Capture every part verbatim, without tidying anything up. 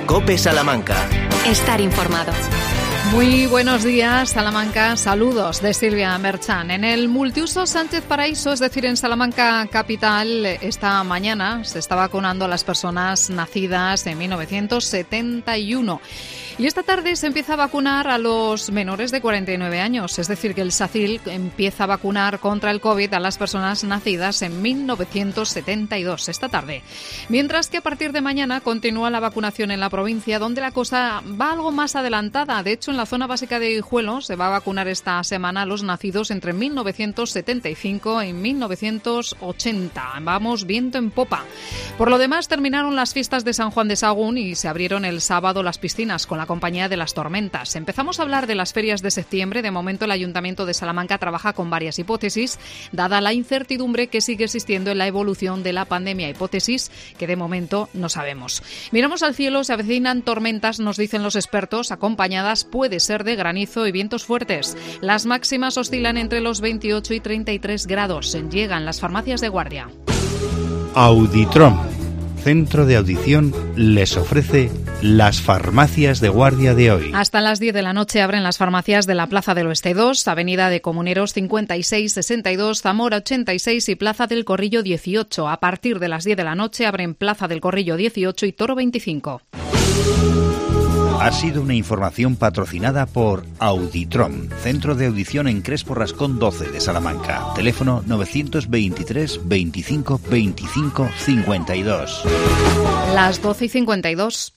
COPE Salamanca. Estar informado. Muy buenos días, Salamanca. Saludos de Silvia Merchan. En el multiuso Sánchez Paraíso, es decir, en Salamanca capital, esta mañana se está vacunando a las personas nacidas en mil novecientos setenta y uno. Y esta tarde se empieza a vacunar a los menores de cuarenta y nueve años. Es decir, que el SACIL empieza a vacunar contra el COVID a las personas nacidas en mil novecientos setenta y dos, esta tarde. Mientras que a partir de mañana continúa la vacunación en la provincia, donde la cosa va algo más adelantada. De hecho, en la zona básica de Guijuelo se va a vacunar esta semana a los nacidos entre mil novecientos setenta y cinco y mil novecientos ochenta. Vamos viento en popa. Por lo demás, terminaron las fiestas de San Juan de Sagún y se abrieron el sábado las piscinas con la compañía de las tormentas. Empezamos a hablar de las ferias de septiembre. De momento, el Ayuntamiento de Salamanca trabaja con varias hipótesis, dada la incertidumbre que sigue existiendo en la evolución de la pandemia. Hipótesis que de momento no sabemos. Miramos al cielo, se avecinan tormentas, nos dicen los expertos, acompañadas puede ser de granizo y vientos fuertes. Las máximas oscilan entre los veintiocho y treinta y tres grados. Llegan las farmacias de guardia. Auditrom, centro de audición, les ofrece las farmacias de guardia de hoy. Hasta las diez de la noche abren las farmacias de la Plaza del Oeste dos, Avenida de Comuneros cincuenta y seis sesenta y dos, Zamora ochenta y seis y Plaza del Corrillo dieciocho. A partir de las diez de la noche abren Plaza del Corrillo dieciocho y Toro veinticinco. Ha sido una información patrocinada por Auditrom, centro de audición en Crespo Rascón doce de Salamanca. Teléfono novecientos veintitrés veinticinco veinticinco cincuenta y dos. Las doce y cincuenta y dos.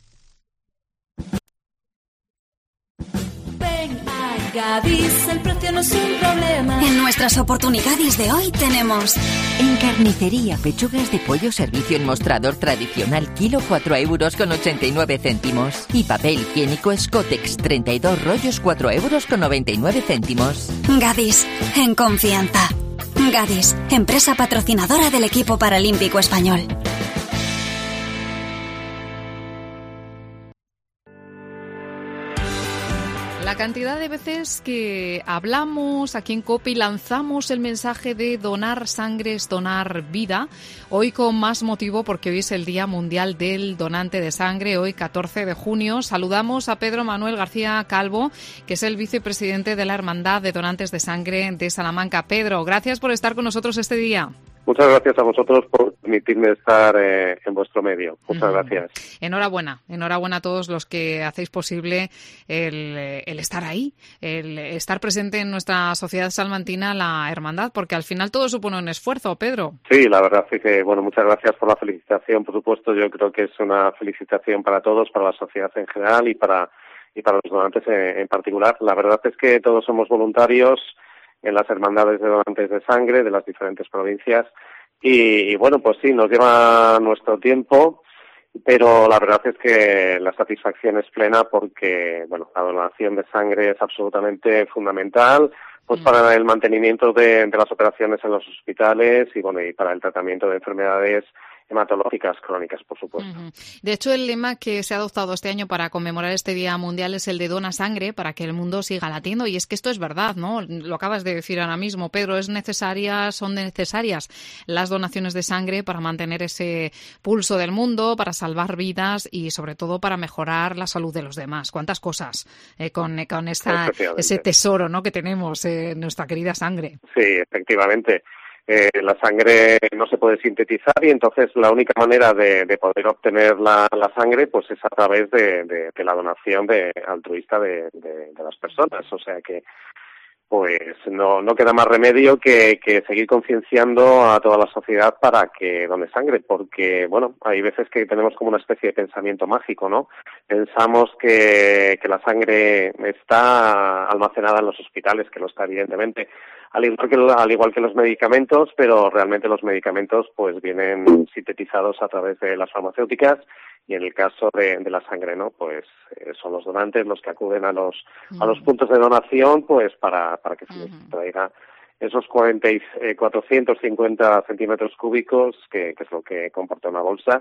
Gadis, el precio no es un problema. En nuestras oportunidades de hoy tenemos... En carnicería, pechugas de pollo servicio en mostrador tradicional, kilo cuatro euros con ochenta y nueve céntimos. Y papel higiénico Scotex, treinta y dos rollos, cuatro euros con noventa y nueve céntimos. Gadis, en confianza. Gadis, empresa patrocinadora del equipo paralímpico español. La cantidad de veces que hablamos aquí en COPE y lanzamos el mensaje de donar sangre es donar vida, hoy con más motivo porque hoy es el Día Mundial del Donante de Sangre, hoy catorce de junio. Saludamos a Pedro Manuel García Calvo, que es el vicepresidente de la Hermandad de Donantes de Sangre de Salamanca. Pedro, gracias por estar con nosotros este día. Muchas gracias a vosotros por permitirme estar eh, en vuestro medio. Muchas mm. gracias. Enhorabuena, enhorabuena a todos los que hacéis posible el, el estar ahí, el estar presente en nuestra sociedad salmantina, la hermandad, porque al final todo supone un esfuerzo, Pedro. Sí, la verdad es que, bueno, muchas gracias por la felicitación, por supuesto. Yo creo que es una felicitación para todos, para la sociedad en general y para, y para los donantes en, en particular. La verdad es que todos somos voluntarios en las hermandades de donantes de sangre de las diferentes provincias y, y bueno, pues sí, nos lleva nuestro tiempo, pero la verdad es que la satisfacción es plena porque, bueno, la donación de sangre es absolutamente fundamental pues para el mantenimiento de, de las operaciones en los hospitales y bueno, y para el tratamiento de enfermedades hematológicas crónicas, por supuesto. Uh-huh. De hecho, el lema que se ha adoptado este año para conmemorar este Día Mundial es el de dona sangre para que el mundo siga latiendo. Y es que esto es verdad, ¿no? Lo acabas de decir ahora mismo, Pedro. Es necesaria, son necesarias las donaciones de sangre para mantener ese pulso del mundo, para salvar vidas y, sobre todo, para mejorar la salud de los demás. ¿Cuántas cosas eh, con, con esta, ese tesoro, ¿no?, que tenemos, eh, nuestra querida sangre? Sí, efectivamente. Eh, la sangre no se puede sintetizar y entonces la única manera de, de poder obtener la, la sangre pues es a través de, de, de la donación de, altruista de, de, de las personas. O sea que pues no, no queda más remedio que, que seguir concienciando a toda la sociedad para que done sangre, porque, bueno, hay veces que tenemos como una especie de pensamiento mágico, ¿no? Pensamos que, que la sangre está almacenada en los hospitales, que lo está evidentemente, al igual que, al igual que los medicamentos, pero realmente los medicamentos pues vienen sintetizados a través de las farmacéuticas y en el caso de, de la sangre, ¿no? Pues eh, son los donantes los que acuden a los uh-huh. a los puntos de donación pues para, para que se les uh-huh. traiga esos cuarenta y, eh, cuatrocientos cincuenta centímetros cúbicos, que, que es lo que comporta una bolsa,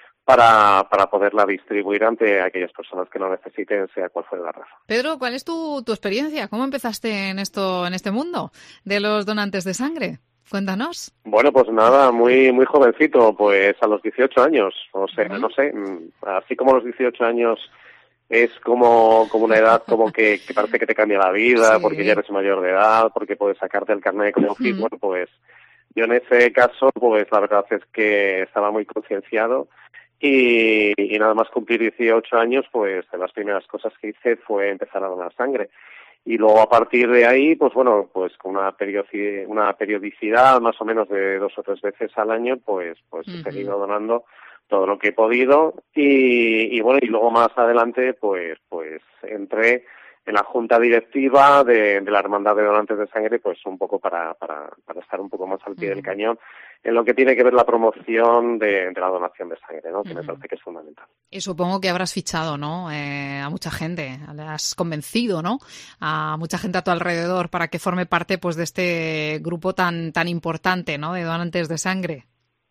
para, para poderla distribuir ante aquellas personas que lo necesiten, sea cual fuera la razón. Pedro, ¿cuál es tu, tu experiencia? ¿Cómo empezaste en esto, en este mundo de los donantes de sangre? Cuéntanos. Bueno, pues nada, muy muy jovencito, pues a los dieciocho años, o sea, uh-huh. no sé, así como a los dieciocho años es como como una edad como que, que parece que te cambia la vida, sí. porque ya eres mayor de edad, porque puedes sacarte el carnet de conducir, uh-huh. bueno, pues yo en ese caso, pues la verdad es que estaba muy concienciado y, y nada más cumplir dieciocho años, pues de las primeras cosas que hice fue empezar a donar sangre. Y luego a partir de ahí, pues bueno, pues con una periodicidad, una periodicidad más o menos de dos o tres veces al año, pues pues uh-huh. he seguido donando todo lo que he podido y, y bueno, y luego más adelante, pues pues entré en la junta directiva de, de la Hermandad de Donantes de Sangre, pues un poco para, para, para estar un poco más al pie uh-huh. del cañón en lo que tiene que ver la promoción de, de la donación de sangre, ¿no? Que uh-huh. me parece que es fundamental. Y supongo que habrás fichado, ¿no? Eh, a mucha gente, le has convencido, ¿no? A mucha gente a tu alrededor para que forme parte, pues, de este grupo tan tan importante, ¿no? De donantes de sangre.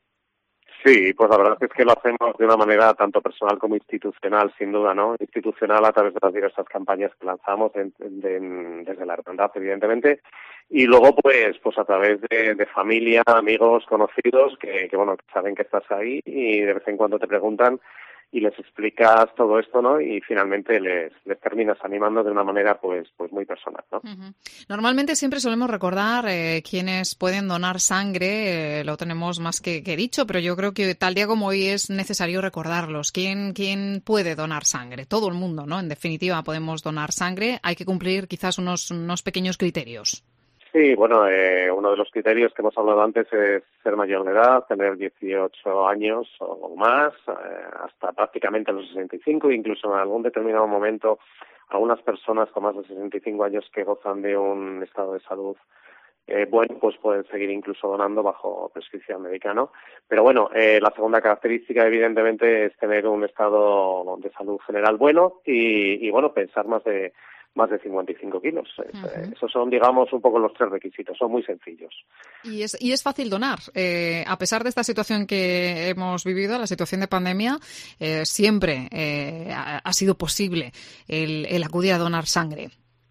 Sí, pues la verdad es que lo hacemos de una manera tanto personal como institucional, sin duda, ¿no? Institucional a través de las diversas campañas que lanzamos de, de, de, desde la hermandad, evidentemente, y luego pues pues a través de, de familia, amigos, conocidos que, que bueno que saben que estás ahí y de vez en cuando te preguntan y les explicas todo esto, ¿no? Y finalmente les, les terminas animando de una manera pues pues muy personal, ¿no? Uh-huh. Normalmente siempre solemos recordar eh, quienes pueden donar sangre, eh, lo tenemos más que, que dicho, pero yo creo que tal día como hoy es necesario recordarlos. ¿Quién, quién puede donar sangre? Todo el mundo, ¿no? En definitiva, podemos donar sangre. Hay que cumplir quizás unos, unos pequeños criterios. Sí, bueno, eh, uno de los criterios que hemos hablado antes es ser mayor de edad, tener dieciocho años o más, eh, hasta prácticamente los sesenta y cinco, incluso en algún determinado momento algunas personas con más de sesenta y cinco años que gozan de un estado de salud eh, bueno, pues pueden seguir incluso donando bajo prescripción médica, ¿no? Pero bueno, eh, la segunda característica evidentemente es tener un estado de salud general bueno y, y bueno, pensar más de más de cincuenta y cinco kilos. Uh-huh. Esos son, digamos, un poco los tres requisitos. Son muy sencillos. Y es, y es fácil donar. Eh, a pesar de esta situación que hemos vivido, la situación de pandemia, eh, siempre eh, ha, ha sido posible el, el acudir a donar sangre.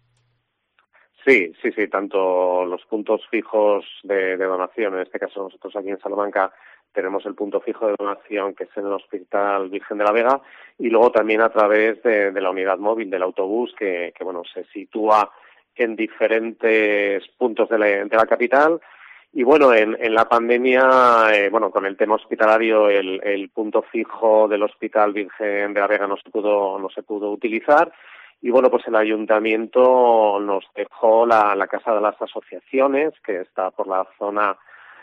Sí, sí, sí. Tanto los puntos fijos de, de donación, en este caso nosotros aquí en Salamanca, tenemos el punto fijo de donación que es en el Hospital Virgen de la Vega y luego también a través de, de la unidad móvil del autobús que, que bueno se sitúa en diferentes puntos de la, de la capital y bueno en, en la pandemia eh, bueno con el tema hospitalario el, el punto fijo del Hospital Virgen de la Vega no se pudo no se pudo utilizar y bueno pues el ayuntamiento nos dejó la, la casa de las asociaciones que está por la zona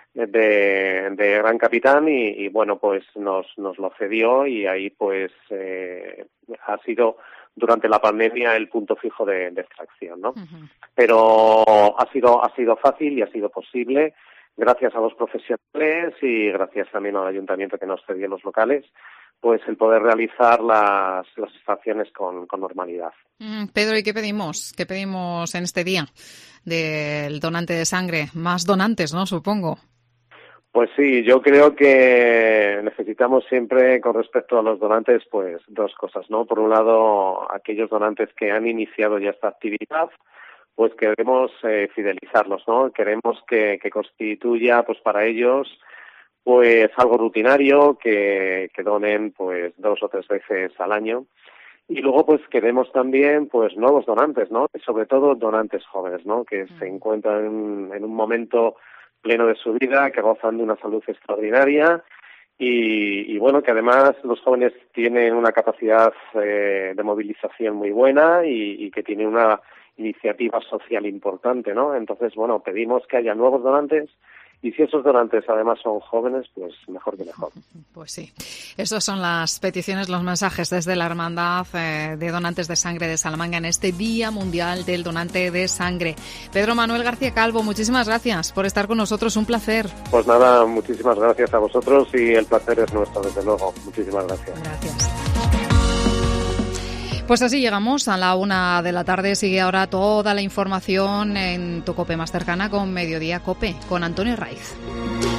de, de Gran Capitán y, y bueno pues nos nos lo cedió y ahí pues eh, ha sido durante la pandemia el punto fijo de, de extracción, ¿no? Uh-huh. Pero ha sido ha sido fácil y ha sido posible gracias a los profesionales y gracias también al ayuntamiento que nos cedió los locales pues el poder realizar las las extracciones con, con normalidad. Mm, Pedro, ¿y qué pedimos? ¿Qué pedimos en este día del donante de sangre? Más donantes, ¿no? Supongo. Pues sí, yo creo que necesitamos siempre, con respecto a los donantes, pues dos cosas, ¿no? Por un lado, aquellos donantes que han iniciado ya esta actividad, pues queremos eh, fidelizarlos, ¿no? Queremos que, que constituya, pues para ellos, pues algo rutinario, que, que donen, pues dos o tres veces al año. Y luego, pues queremos también, pues nuevos donantes, ¿no? Y sobre todo donantes jóvenes, ¿no? Que mm. se encuentran en, en un momento pleno de su vida, que gozan de una salud extraordinaria y, y bueno, que además los jóvenes tienen una capacidad eh, de movilización muy buena y, y que tienen una iniciativa social importante, ¿no? Entonces, bueno, pedimos que haya nuevos donantes y si esos donantes además son jóvenes, pues mejor que mejor. Pues sí. Estas son las peticiones, los mensajes desde la Hermandad eh, de Donantes de Sangre de Salamanca en este Día Mundial del Donante de Sangre. Pedro Manuel García Calvo, muchísimas gracias por estar con nosotros. Un placer. Pues nada, muchísimas gracias a vosotros y el placer es nuestro, desde luego. Muchísimas gracias. Gracias. Pues así llegamos a la una de la tarde. Sigue ahora toda la información en tu COPE más cercana con Mediodía COPE, con Antonio Raiz.